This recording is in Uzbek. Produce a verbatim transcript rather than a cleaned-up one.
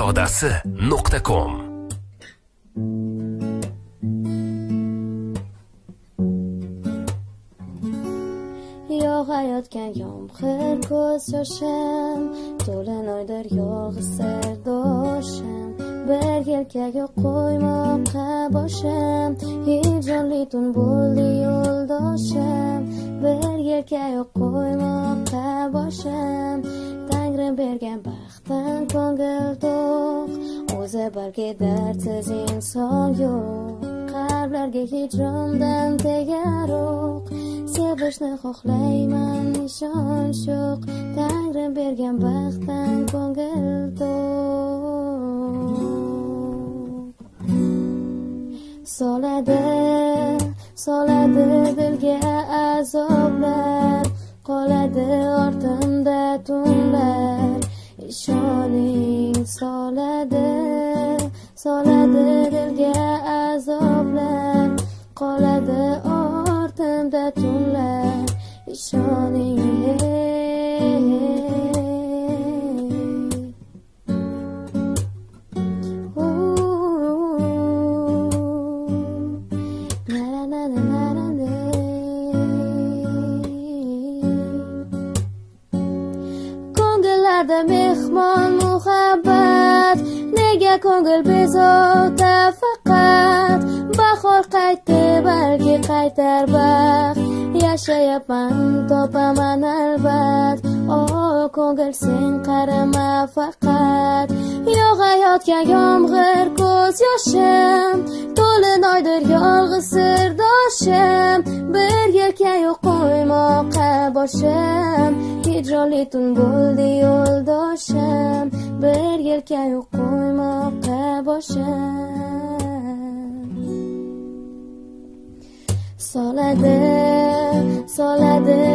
shahzodasi nuqta com. Yog'ayotgan yomg'ir ko'z yoshim, to'lin oydir yolg'iz sirdoshim, bir yelkaga qo'ymoqqa boshim, hijronli tun bo'ldi yo'ldoshim, bir yelkaga qo'ymoqqa boshim, Tangrim bergan baxtdan ko'ngil to'q, o'zi balki dardsiz inson yo'q, qalblarga hijrondan tegaroq, sevishni xohlayman nishon shuq, Tangrim bergan baxtdan ko'ngil to'q. Soladi, soladi dilga azoblar, qoladi ortimda tunlar, ishoning soladi, soladi dilga azoblar, qoladi ortimda tunlar, ishoning mehmon muhabbat, nega ko'ngil bezovta faqat, bahor qaytdi balki qaytar baxt, yashayapman topaman albat, o ko'ngil sen qarama faqat, yog'ayotgan yomg'ir ko'z yoshim, to'lin oydir yolg'iz sirdoshim, bir yelkaga qo'ymoqqa boshim, hijronli tun bo'ldi yo'ldoshim, bir yelkaga qo'ymoqqa boshim. Soladi, soladi